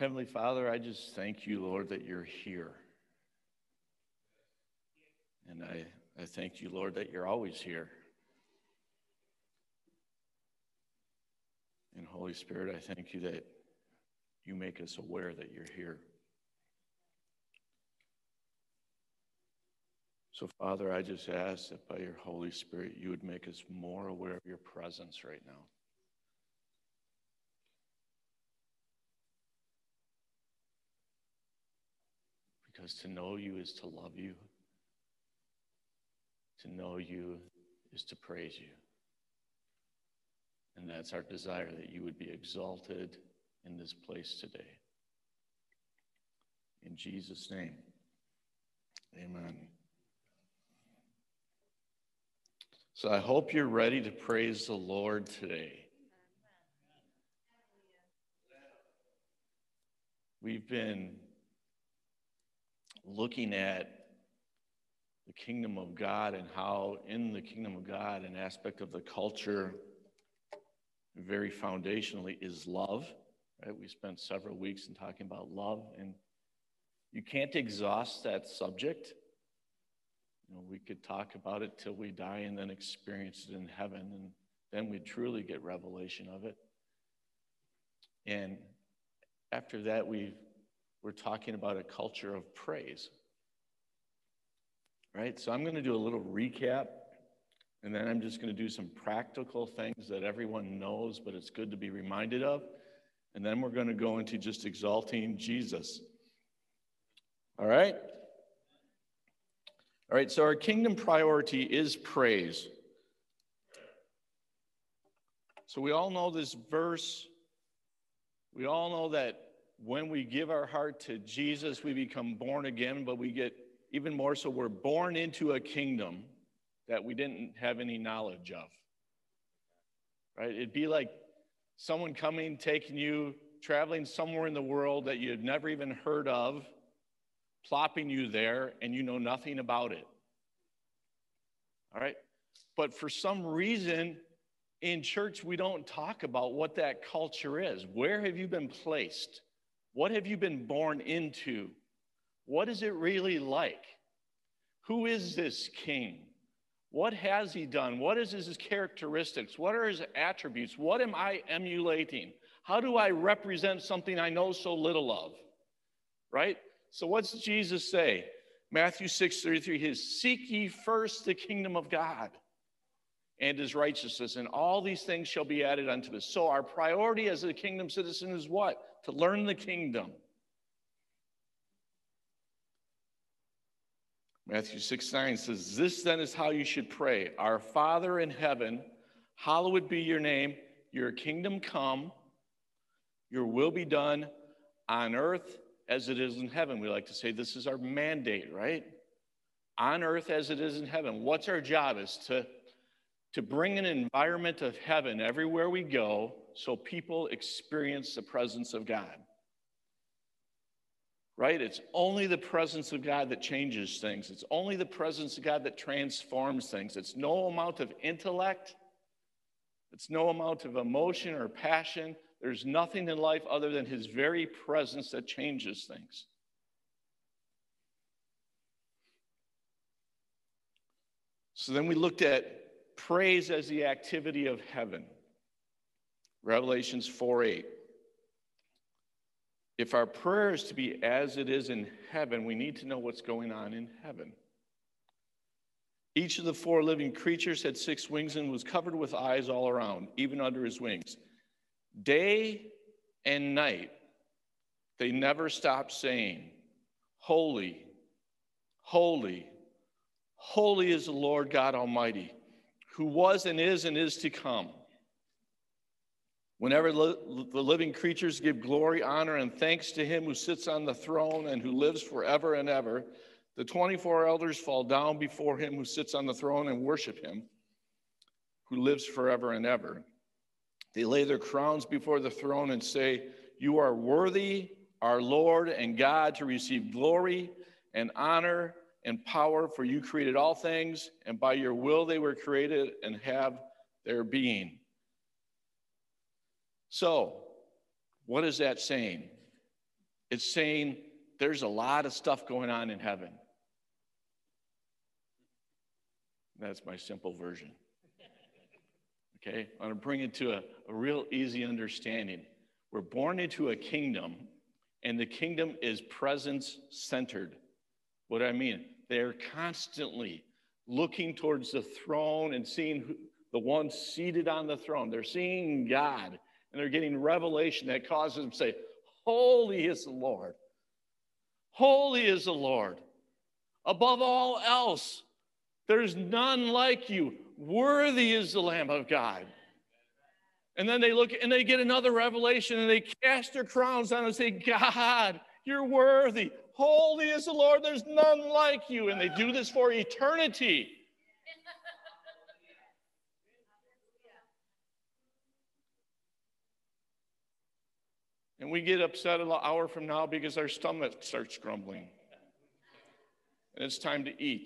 Heavenly Father, I just thank you, Lord, that you're here. And I thank you, Lord, that you're always here. And Holy Spirit, I thank you that you make us aware that you're here. So, Father, I just ask that by your Holy Spirit, you would make us more aware of your presence right now. Because to know you is to love you. To know you is to praise you. And that's our desire, that you would be exalted in this place today. In Jesus' name, amen. So I hope you're ready to praise the Lord today. We've been looking at the kingdom of God and how in the kingdom of God, an aspect of the culture very foundationally is love. Right? We spent several weeks in talking about love, and you can't exhaust that subject. You know, we could talk about it till we die and then experience it in heaven, and then we truly get revelation of it. And after that, we're talking about a culture of praise. Right? So I'm going to do a little recap, and then I'm just going to do some practical things that everyone knows, but it's good to be reminded of. And then we're going to go into just exalting Jesus. All right? All right, so our kingdom priority is praise. So we all know this verse. We all know that when we give our heart to Jesus, we become born again, but we get even more so, we're born into a kingdom that we didn't have any knowledge of. Right? It'd be like someone coming, taking you, traveling somewhere in the world that you had never even heard of, plopping you there, and you know nothing about it. All right? But for some reason, in church, we don't talk about what that culture is. Where have you been placed? What have you been born into? What is it really like? Who is this king? What has he done? What is his characteristics? What are his attributes? What am I emulating? How do I represent something I know so little of? Right? So what's Jesus say? Matthew 6:33, he says, "Seek ye first the kingdom of God and his righteousness, and all these things shall be added unto us." So our priority as a kingdom citizen is what? To learn the kingdom. Matthew 6:9 says, "This then is how you should pray. Our Father in heaven, hallowed be your name. Your kingdom come. Your will be done on earth as it is in heaven." We like to say this is our mandate, right? On earth as it is in heaven. What's our job? Is to bring an environment of heaven everywhere we go so people experience the presence of God. Right? It's only the presence of God that changes things. It's only the presence of God that transforms things. It's no amount of intellect. It's no amount of emotion or passion. There's nothing in life other than his very presence that changes things. So then we looked at praise as the activity of heaven. Revelations 4:8. If our prayer is to be as it is in heaven, we need to know what's going on in heaven. Each of the four living creatures had 6 wings and was covered with eyes all around, even under his wings. Day and night, they never stopped saying, "Holy, holy, holy is the Lord God Almighty, who was and is to come." Whenever the living creatures give glory, honor, and thanks to him who sits on the throne and who lives forever and ever, the 24 elders fall down before him who sits on the throne and worship him, who lives forever and ever. They lay their crowns before the throne and say, "You are worthy, our Lord and God, to receive glory and honor and power, for you created all things, and by your will they were created and have their being." So, what is that saying? It's saying there's a lot of stuff going on in heaven. That's my simple version. Okay? I want to bring it to a real easy understanding. We're born into a kingdom, and the kingdom is presence-centered. What do I mean? They're constantly looking towards the throne and seeing the one seated on the throne. They're seeing God, and they're getting revelation that causes them to say, holy is the Lord. Holy is the Lord. Above all else, there's none like you. Worthy is the Lamb of God. And then they look and they get another revelation and they cast their crowns down and say, God, you're worthy. Holy is the Lord. There's none like you. And they do this for eternity. And we get upset an hour from now because our stomach starts grumbling. And it's time to eat.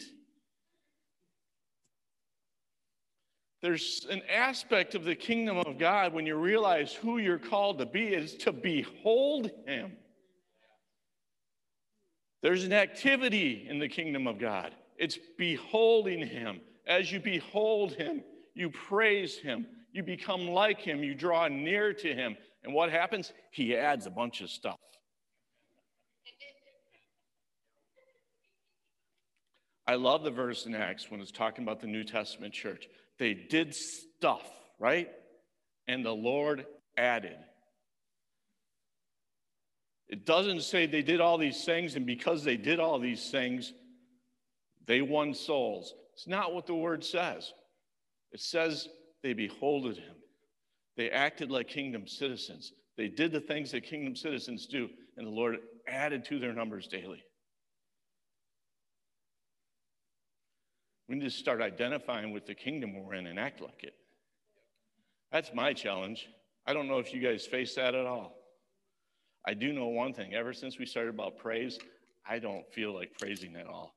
There's an aspect of the kingdom of God when you realize who you're called to be is to behold him. There's an activity in the kingdom of God. It's beholding him. As you behold him, you praise him. You become like him. You draw near to him. And what happens? He adds a bunch of stuff. I love the verse in Acts when it's talking about the New Testament church. They did stuff, right? And the Lord added. It doesn't say they did all these things, and because they did all these things, they won souls. It's not what the word says. It says they beholded him. They acted like kingdom citizens. They did the things that kingdom citizens do, and the Lord added to their numbers daily. We need to start identifying with the kingdom we're in and act like it. That's my challenge. I don't know if you guys face that at all. I do know one thing. Ever since we started about praise, I don't feel like praising at all.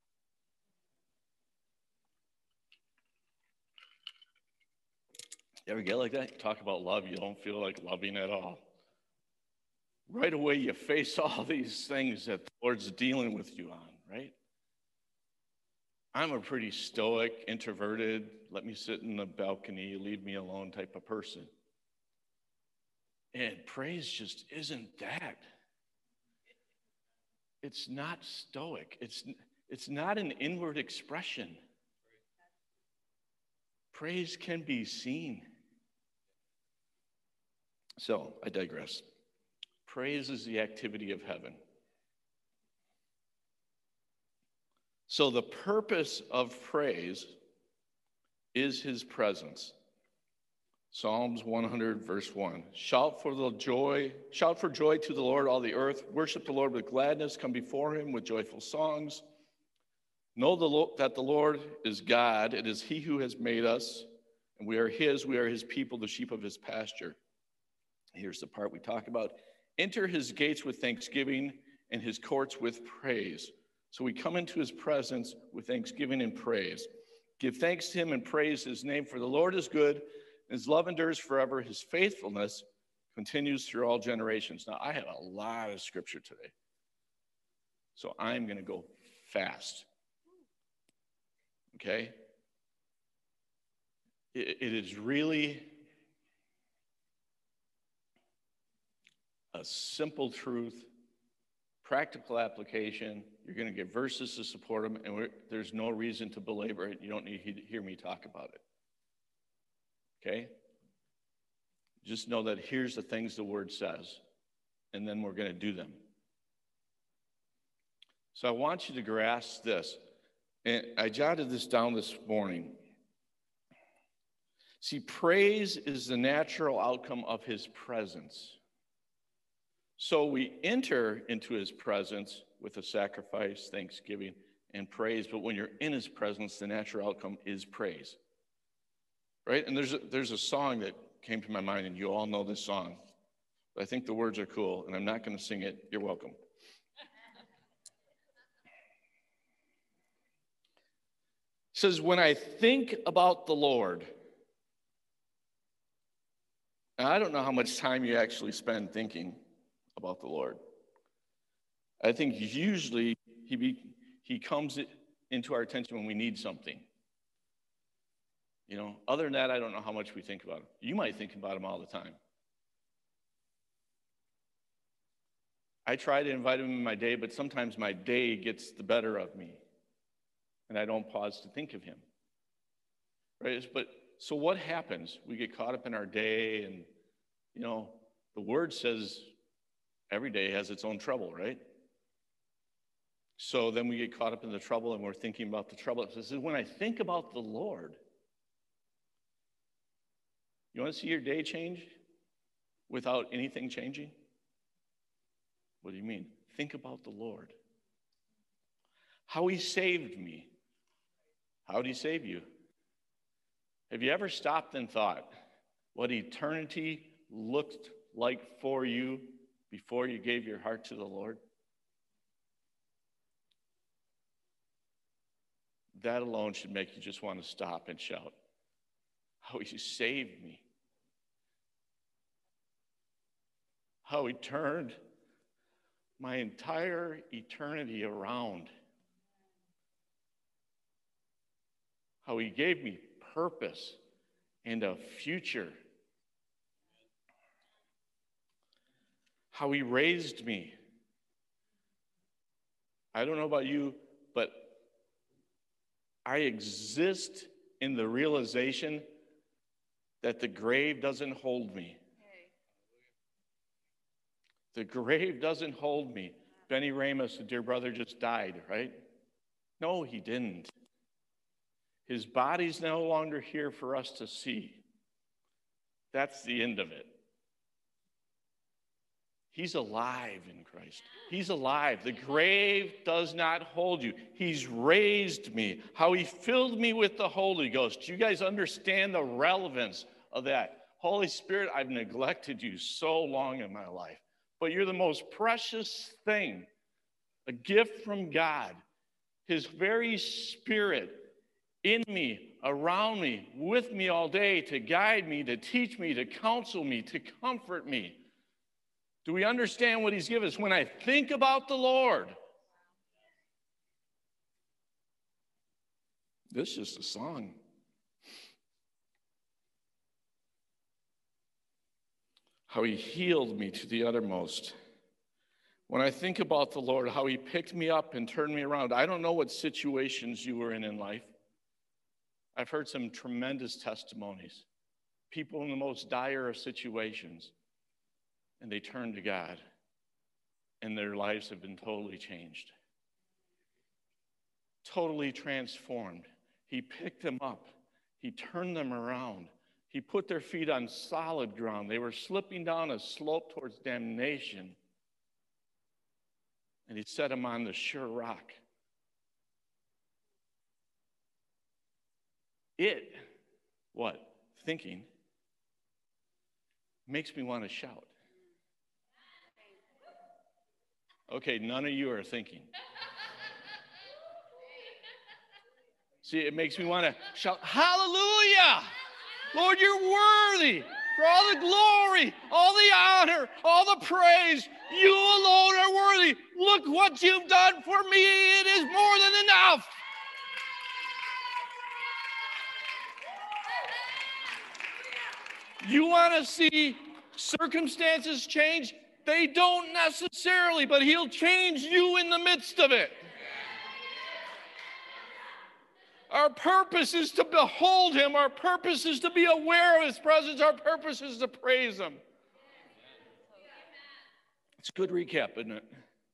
You ever get like that? You talk about love, you don't feel like loving at all. Right away, you face all these things that the Lord's dealing with you on, right? I'm a pretty stoic, introverted, let me sit in the balcony, leave me alone type of person. And praise just isn't that. It's not stoic. It's not an inward expression. Praise can be seen. So, I digress. Praise is the activity of heaven. So the purpose of praise is his presence. Psalms 100, verse 1. Shout for joy to the Lord, all the earth. Worship the Lord with gladness. Come before him with joyful songs. Know that the Lord is God. It is he who has made us, and we are his people, the sheep of his pasture. Here's the part we talk about. Enter his gates with thanksgiving and his courts with praise. So we come into his presence with thanksgiving and praise. Give thanks to him and praise his name, for the Lord is good. His love endures forever. His faithfulness continues through all generations. Now, I have a lot of scripture today, so I'm going to go fast. Okay? It is really a simple truth, practical application. You're going to get verses to support them, and there's no reason to belabor it. You don't need to hear me talk about it. Okay? Just know that here's the things the word says, and then we're going to do them. So I want you to grasp this. And I jotted this down this morning. See, praise is the natural outcome of his presence. So we enter into his presence with a sacrifice, thanksgiving, and praise. But when you're in his presence, the natural outcome is praise. Right? And there's a song that came to my mind, and you all know this song. But I think the words are cool, and I'm not going to sing it. You're welcome. It says, when I think about the Lord. Now, I don't know how much time you actually spend thinking about the Lord. I think usually he comes into our attention when we need something. Other than that, I don't know how much we think about him. You might think about him all the time. I try to invite him in my day, but sometimes my day gets the better of me, and I don't pause to think of him. Right? But so what happens? We get caught up in our day, and the word says every day has its own trouble, right? So then we get caught up in the trouble, and we're thinking about the trouble. It says, when I think about the Lord, you want to see your day change without anything changing? What do you mean? Think about the Lord. How he saved me. How did he save you? Have you ever stopped and thought what eternity looked like for you before you gave your heart to the Lord? That alone should make you just want to stop and shout, how he saved me. How he turned my entire eternity around. How he gave me purpose and a future. How he raised me. I don't know about you, but I exist in the realization that the grave doesn't hold me. The grave doesn't hold me. Benny Ramos, the dear brother, just died, right? No, he didn't. His body's no longer here for us to see. That's the end of it. He's alive in Christ. He's alive. The grave does not hold you. He's raised me. How he filled me with the Holy Ghost. Do you guys understand the relevance of that? Holy Spirit, I've neglected you so long in my life. But you're the most precious thing, a gift from God. His very Spirit in me, around me, with me all day to guide me, to teach me, to counsel me, to comfort me. Do we understand what he's given us? When I think about the Lord, this is just a song. How he healed me to the uttermost. When I think about the Lord, how he picked me up and turned me around. I don't know what situations you were in life. I've heard some tremendous testimonies. People in the most dire of situations. And they turned to God. And their lives have been totally changed. Totally transformed. He picked them up. He turned them around. He put their feet on solid ground. They were slipping down a slope towards damnation. And he set them on the sure rock. Thinking, makes me want to shout. Okay, none of you are thinking. See, it makes me want to shout, hallelujah! Lord, you're worthy for all the glory, all the honor, all the praise. You alone are worthy. Look what you've done for me. It is more than enough. You want to see circumstances change? They don't necessarily, but he'll change you in the midst of it. Our purpose is to behold him. Our purpose is to be aware of his presence. Our purpose is to praise him. It's a good recap, isn't it?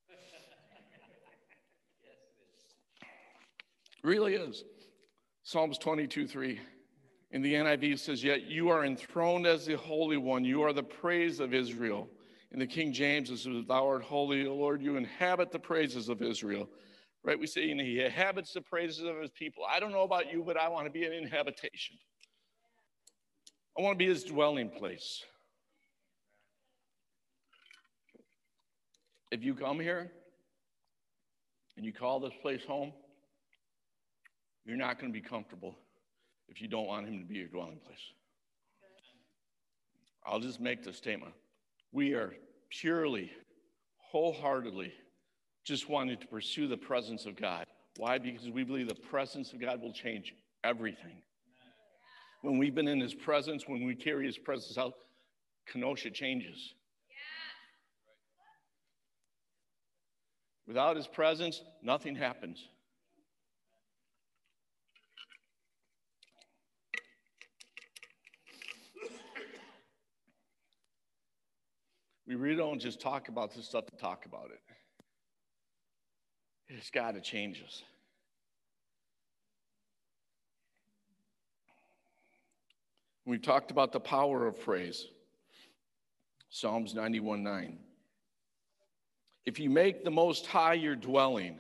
It really is. Psalms 22:3. In the NIV it says, yet you are enthroned as the Holy One. You are the praise of Israel. In the King James it says, thou art holy, O Lord. You inhabit the praises of Israel. Right, we say he inhabits the praises of his people. I don't know about you, but I want to be an inhabitation. I want to be his dwelling place. If you come here and you call this place home, you're not going to be comfortable if you don't want him to be your dwelling place. I'll just make the statement. We are purely, wholeheartedly just wanting to pursue the presence of God. Why? Because we believe the presence of God will change everything. When we've been in his presence, when we carry his presence out, Kenosha changes. Without his presence, nothing happens. We really don't just talk about this stuff to talk about it. It's got to change us. We've talked about the power of praise. Psalms 91:9. If you make the Most High your dwelling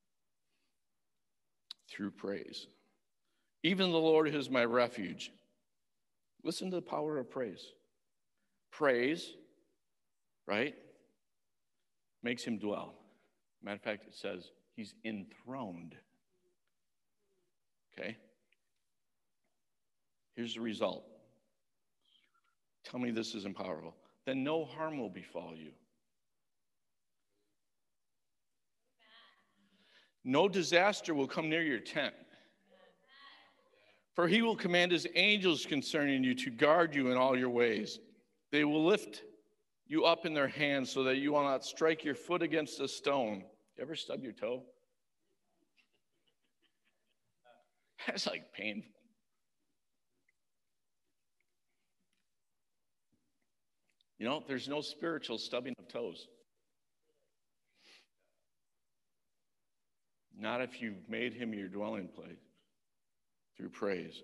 through praise, even the Lord is my refuge. Listen to the power of praise. Praise, right, makes him dwell. Matter of fact, it says he's enthroned. Okay? Here's the result. Tell me this isn't powerful. Then no harm will befall you. No disaster will come near your tent. For he will command his angels concerning you to guard you in all your ways. They will lift you up in their hands so that you will not strike your foot against a stone. You ever stub your toe? That's like painful. You know, there's no spiritual stubbing of toes. Not if you've made him your dwelling place through praise.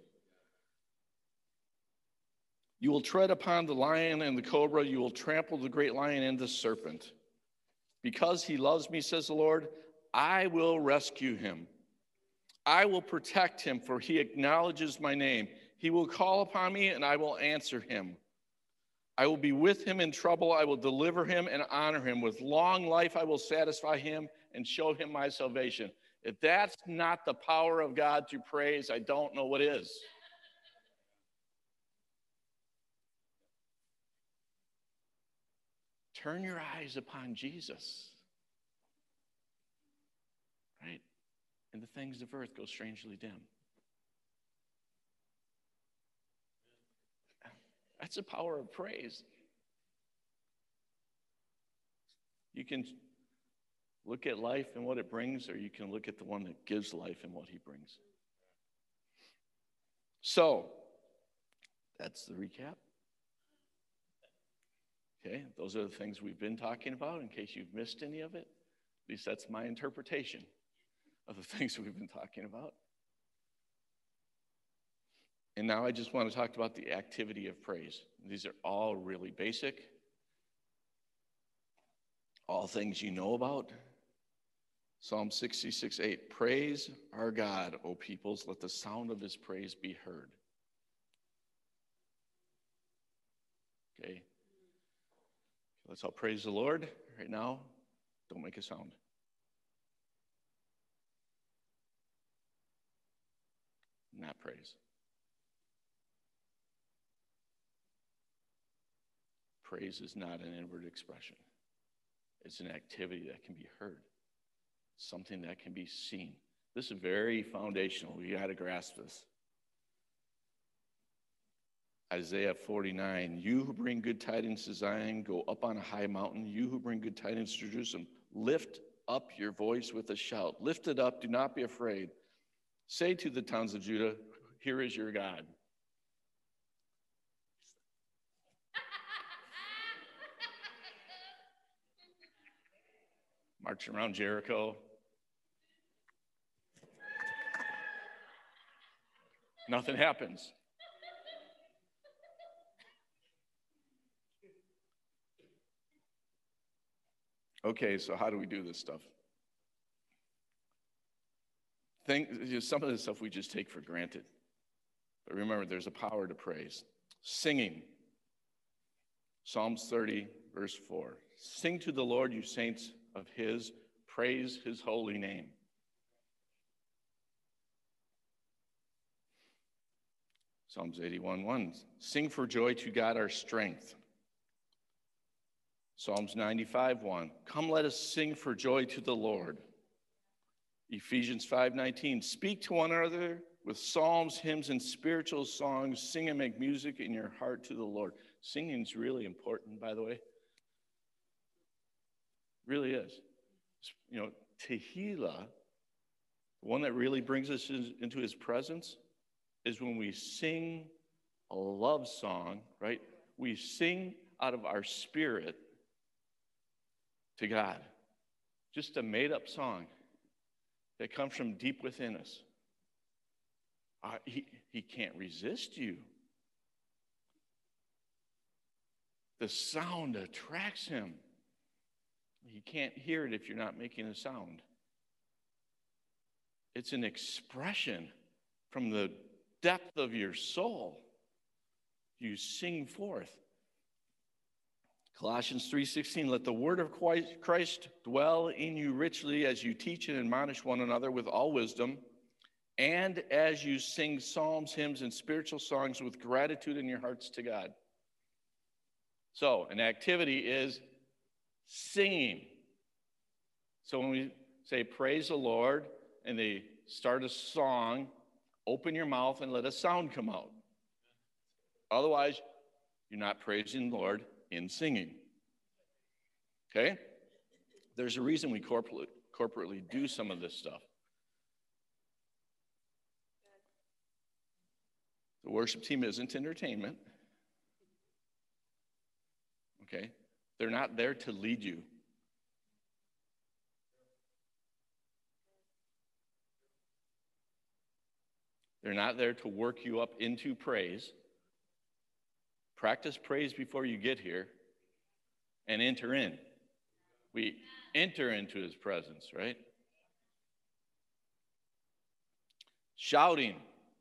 You will tread upon the lion and the cobra. You will trample the great lion and the serpent. Because he loves me, says the Lord, I will rescue him. I will protect him, for he acknowledges my name. He will call upon me, and I will answer him. I will be with him in trouble. I will deliver him and honor him. With long life I will satisfy him and show him my salvation. If that's not the power of God to praise, I don't know what is. Turn your eyes upon Jesus. Right? And the things of earth go strangely dim. That's the power of praise. You can look at life and what it brings, or you can look at the one that gives life and what he brings. So, that's the recap. Okay, those are the things we've been talking about in case you've missed any of it. At least that's my interpretation of the things we've been talking about. And now I just want to talk about the activity of praise. These are all really basic, all things you know about. Psalm 66:8, praise our God, O peoples, let the sound of his praise be heard. Okay, let's all praise the Lord right now. Don't make a sound. Not praise. Praise is not an inward expression. It's an activity that can be heard, something that can be seen. This is very foundational. We got to grasp this. Isaiah 49, you who bring good tidings to Zion, go up on a high mountain. You who bring good tidings to Jerusalem, lift up your voice with a shout. Lift it up, do not be afraid. Say to the towns of Judah, here is your God. Marching around Jericho. Nothing happens. Okay, so how do we do this stuff? Some of this stuff we just take for granted. But remember, there's a power to praise. Singing. Psalms 30, verse 4. Sing to the Lord, you saints of his. Praise his holy name. Psalms 81:1. Sing for joy to God our strength. Psalms 95:1. Come, let us sing for joy to the Lord. Ephesians 5:19. Speak to one another with psalms, hymns, and spiritual songs. Sing and make music in your heart to the Lord. Singing is really important, by the way. Really is. You know, Tehillah, the one that really brings us into his presence, is when we sing a love song, right? We sing out of our spirit to God. Just a made-up song that comes from deep within us. He can't resist you. The sound attracts him. He can't hear it if you're not making a sound. It's an expression from the depth of your soul. You sing forth. Colossians 3:16, let the word of Christ dwell in you richly as you teach and admonish one another with all wisdom, and as you sing psalms, hymns, and spiritual songs with gratitude in your hearts to God. So, an activity is singing. So when we say praise the Lord and they start a song, open your mouth and let a sound come out. Otherwise, you're not praising the Lord in singing. Okay? There's a reason we corporately do some of this stuff. The worship team isn't entertainment. Okay? They're not there to lead you. They're not there to work you up into praise. Practice praise before you get here and enter in. We enter into his presence, right? Shouting.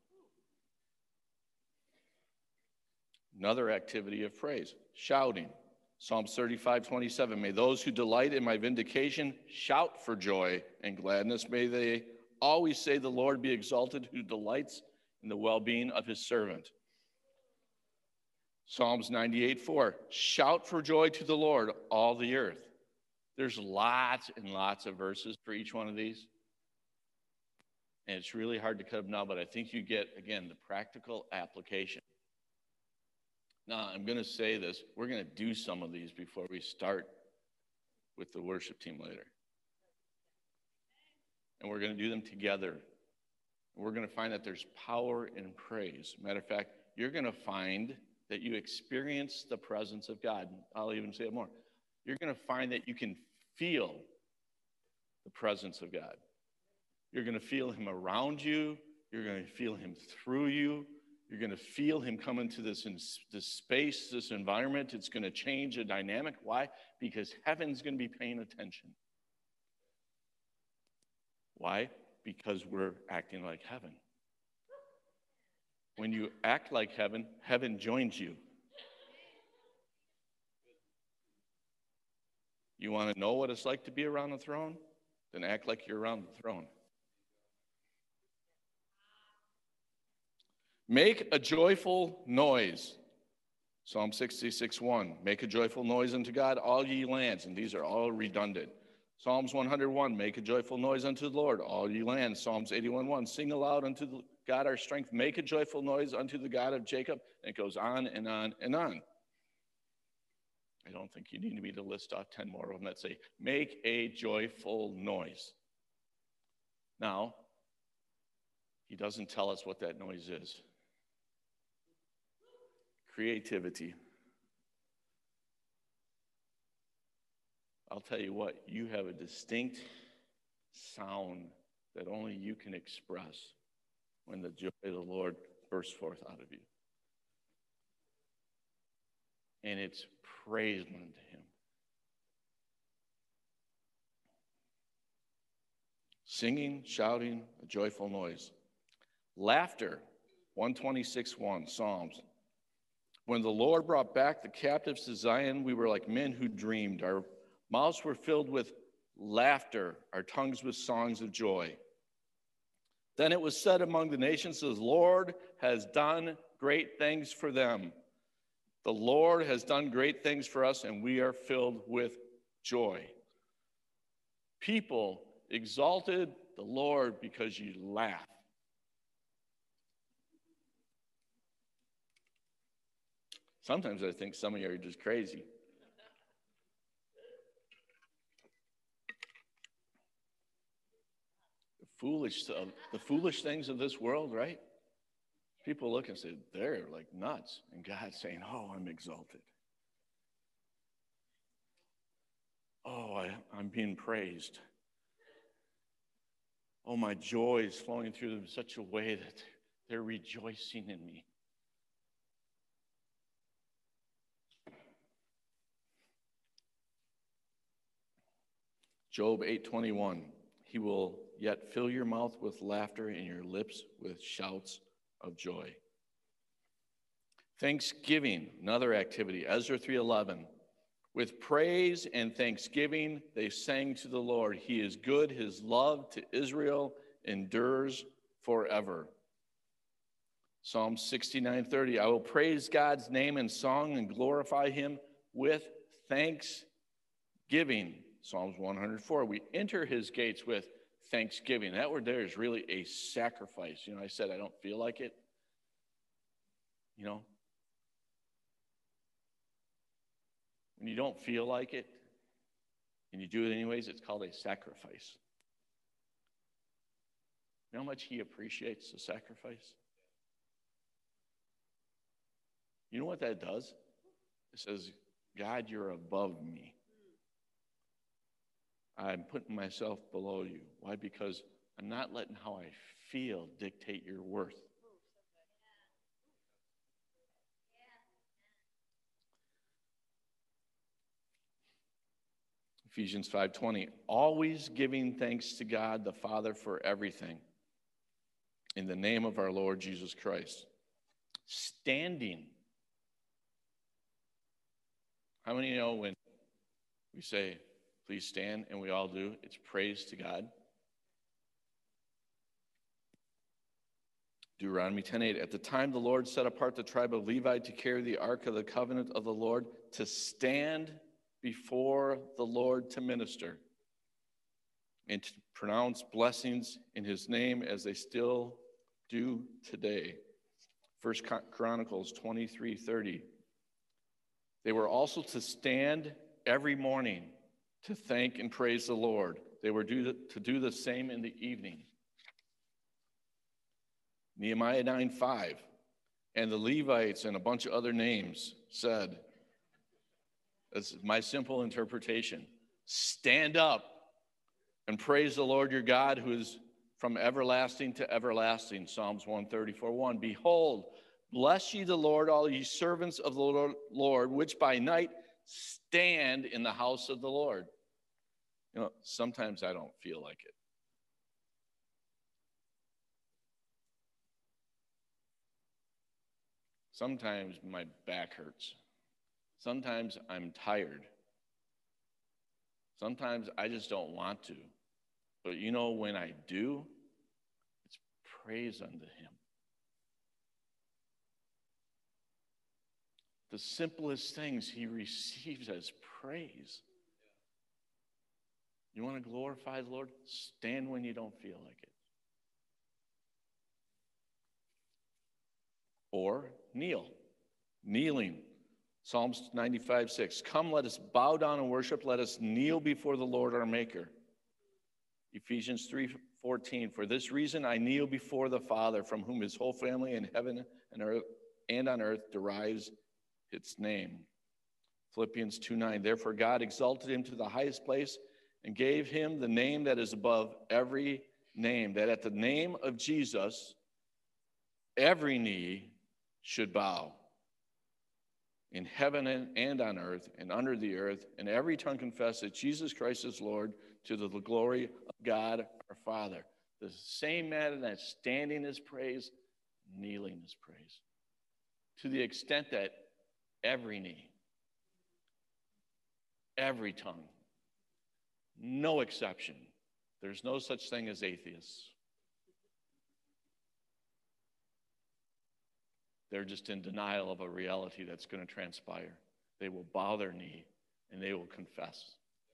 Another activity of praise. Shouting. Psalms 35:27. May those who delight in my vindication shout for joy and gladness. May they always say, the Lord be exalted, who delights in the well-being of his servant. Psalms 98:4. Shout for joy to the Lord, all the earth. There's lots and lots of verses for each one of these. And it's really hard to cut them now, but I think you get, again, the practical application. Now, I'm going to say this. We're going to do some of these before we start with the worship team later. And we're going to do them together. We're going to find that there's power in praise. Matter of fact, you're going to find that you experience the presence of God. I'll even say it more. You're going to find that you can feel the presence of God. You're going to feel him around you. You're going to feel him through you. You're going to feel him come into this space, this environment. It's going to change the dynamic. Why? Because heaven's going to be paying attention. Why? Because we're acting like heaven. When you act like heaven, heaven joins you. You want to know what it's like to be around the throne? Then act like you're around the throne. Make a joyful noise. Psalm 66:1. Make a joyful noise unto God, all ye lands. And these are all redundant. Psalms 101. Make a joyful noise unto the Lord, all ye lands. Psalms 81:1. Sing aloud unto God our strength. Make a joyful noise unto the God of Jacob. And it goes on and on and on. I don't think you need me to list off 10 more of them that say, make a joyful noise. Now, he doesn't tell us what that noise is. Creativity. I'll tell you what, you have a distinct sound that only you can express when the joy of the Lord bursts forth out of you. And it's praise unto him. Singing, shouting, a joyful noise. Laughter, 126:1, Psalms. When the Lord brought back the captives to Zion, we were like men who dreamed. Our mouths were filled with laughter, our tongues with songs of joy. Then it was said among the nations, the Lord has done great things for them. The Lord has done great things for us, and we are filled with joy. People exalted the Lord because you laugh. Sometimes I think some of you are just crazy. The foolish things of this world, right? People look and say, they're like nuts. And God's saying, oh, I'm exalted. Oh, I'm being praised. Oh, my joy is flowing through them in such a way that they're rejoicing in me. Job 8:21, he will yet fill your mouth with laughter and your lips with shouts of joy. Thanksgiving, another activity, Ezra 3:11. With praise and thanksgiving, they sang to the Lord. He is good. His love to Israel endures forever. Psalm 69:30. I will praise God's name in song and glorify him with thanksgiving. Psalms 104. We enter his gates with thanksgiving. That word there is really a sacrifice. You know, I said I don't feel like it. You know, when you don't feel like it and you do it anyways, it's called a sacrifice. You know how much he appreciates the sacrifice? You know what that does? It says, God, you're above me. I'm putting myself below you. Why? Because I'm not letting how I feel dictate your worth. Ephesians 5:20, always giving thanks to God the Father for everything in the name of our Lord Jesus Christ. Standing. How many know when we say, please stand, and we all do, it's praise to God? Deuteronomy 10:8, at the time the Lord set apart the tribe of Levi to carry the ark of the covenant of the Lord, to stand before the Lord to minister and to pronounce blessings in his name as they still do today. 1 Chronicles 23:30. They were also to stand every morning to thank and praise the Lord. They were to do the same in the evening. Nehemiah 9:5. And the Levites and a bunch of other names said, that's my simple interpretation, stand up and praise the Lord your God who is from everlasting to everlasting. Psalms 134:1. Behold, bless ye the Lord, all ye servants of the Lord, which by night stand in the house of the Lord. You know, sometimes I don't feel like it. Sometimes my back hurts. Sometimes I'm tired. Sometimes I just don't want to. But you know, when I do, it's praise unto him. The simplest things he receives as praise. You want to glorify the Lord? Stand when you don't feel like it. Or kneel. Kneeling. Psalms 95:6. Come, let us bow down and worship. Let us kneel before the Lord our Maker. Ephesians 3:14. For this reason I kneel before the Father, from whom his whole family in heaven and earth and on earth derives its name. Philippians 2:9. Therefore God exalted him to the highest place and gave him the name that is above every name, that at the name of Jesus every knee should bow, in heaven and on earth and under the earth, and every tongue confess that Jesus Christ is Lord, to the glory of God our Father. The same matter that standing is praise, kneeling is praise. To the extent that every knee, every tongue, no exception. There's no such thing as atheists. They're just in denial of a reality that's going to transpire. They will bow their knee and they will confess.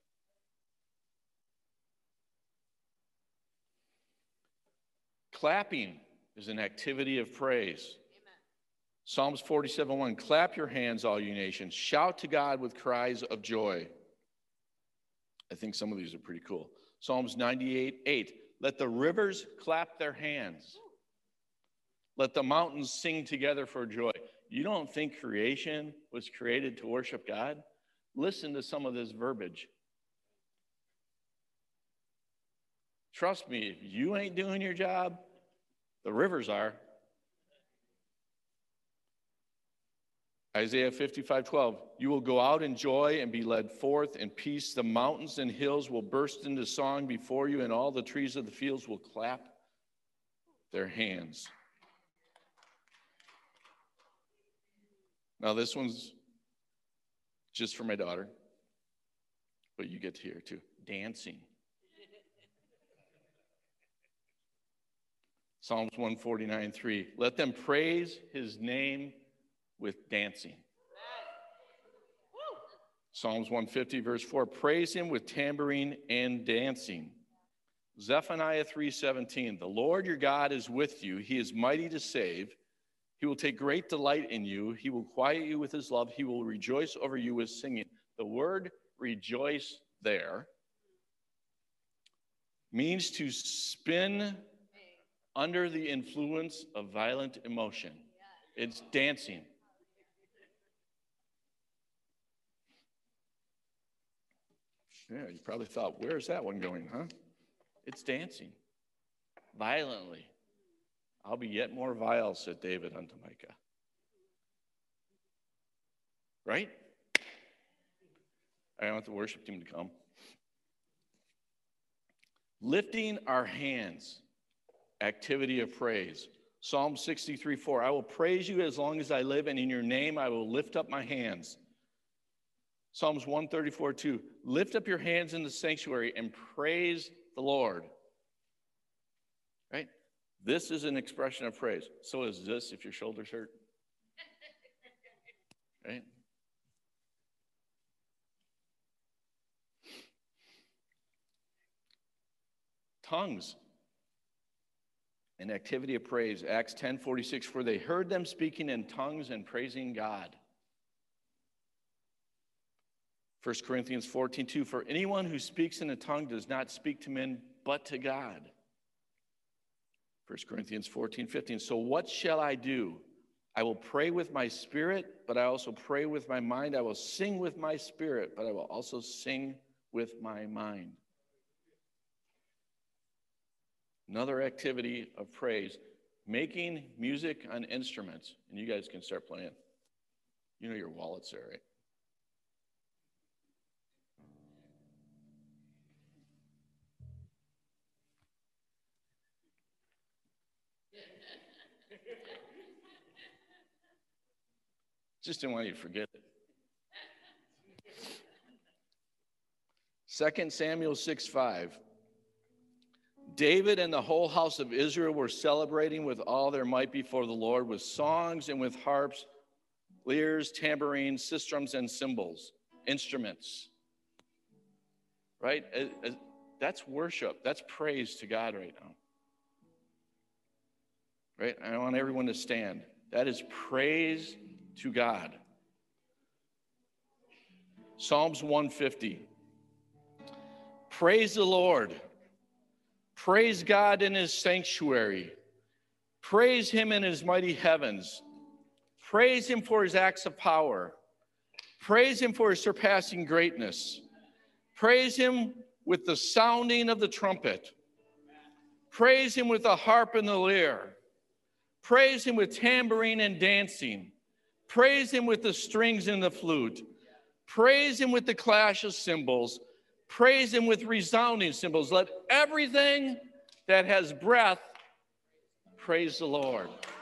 Clapping is an activity of praise. Amen. Psalms 47:1, clap your hands, all you nations. Shout to God with cries of joy. I think some of these are pretty cool. Psalms 98:8, let the rivers clap their hands. Let the mountains sing together for joy. You don't think creation was created to worship God? Listen to some of this verbiage. Trust me, if you ain't doing your job, the rivers are. Isaiah 55:12, you will go out in joy and be led forth in peace. The mountains and hills will burst into song before you, and all the trees of the fields will clap their hands. Now, this one's just for my daughter, but you get to hear it too. Dancing. Psalms 149:3, let them praise his name with dancing. Psalms 150, verse 4, praise him with tambourine and dancing. Zephaniah 3:17, the Lord your God is with you. He is mighty to save. He will take great delight in you. He will quiet you with his love. He will rejoice over you with singing. The word rejoice there means to spin under the influence of violent emotion. It's dancing. Yeah, you probably thought, where's that one going, huh? It's dancing violently. I'll be yet more vile, said David unto Micah. Right? I want the worship team to come. Lifting our hands, activity of praise. Psalm 63:4, I will praise you as long as I live, and in your name I will lift up my hands. Psalms 134:2, lift up your hands in the sanctuary and praise the Lord. Right? This is an expression of praise. So is this if your shoulders hurt. Right? Tongues. An activity of praise. Acts 10:46, for they heard them speaking in tongues and praising God. 1 Corinthians 14:2, for anyone who speaks in a tongue does not speak to men but to God. 1 Corinthians 14:15, so what shall I do? I will pray with my spirit, but I also pray with my mind. I will sing with my spirit, but I will also sing with my mind. Another activity of praise, making music on instruments. And you guys can start playing. You know your wallet's there, right? Just didn't want you to forget it. 2 Samuel 6:5. David and the whole house of Israel were celebrating with all their might before the Lord with songs and with harps, lyres, tambourines, sistrums, and cymbals, instruments. Right? That's worship. That's praise to God right now. Right? I want everyone to stand. That is praise to God. Psalms 150. Praise the Lord. Praise God in his sanctuary. Praise him in his mighty heavens. Praise him for his acts of power. Praise him for his surpassing greatness. Praise him with the sounding of the trumpet. Praise him with the harp and the lyre. Praise him with tambourine and dancing. Praise him with the strings and the flute. Praise him with the clash of cymbals. Praise him with resounding cymbals. Let everything that has breath praise the Lord.